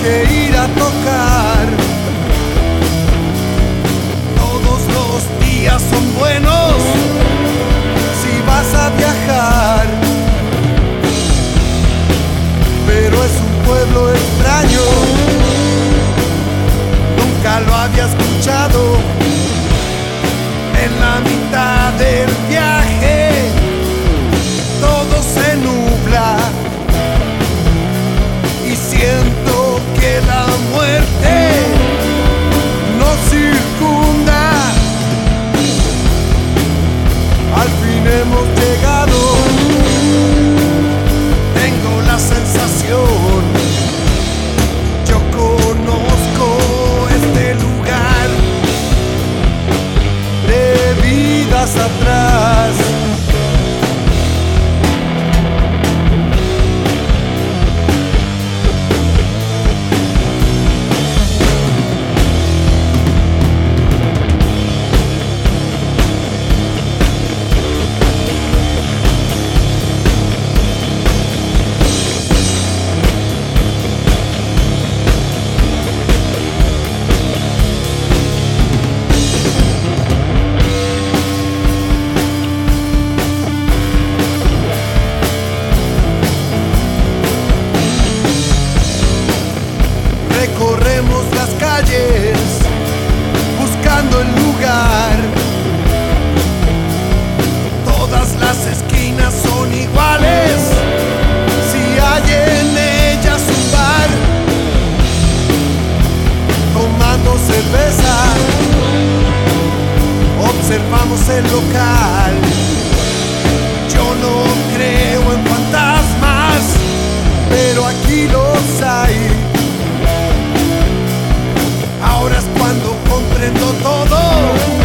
que ir a tocar. Todos los días son buenos si vas a viajar, pero es un pueblo extraño, nunca lo había escuchado. En la mitad del viaje todo se nubla y siento que la muerte nos circunda. Al fin hemos llegado, tengo la sensación, yo conozco este lugar de vidas atrás. Recorremos las calles buscando el lugar. Todas las esquinas son iguales si hay en ellas un bar. Tomando cerveza, observamos el local. Yo no creo en fantasmas, pero aquí los hay. Ahora es cuando comprendo todo.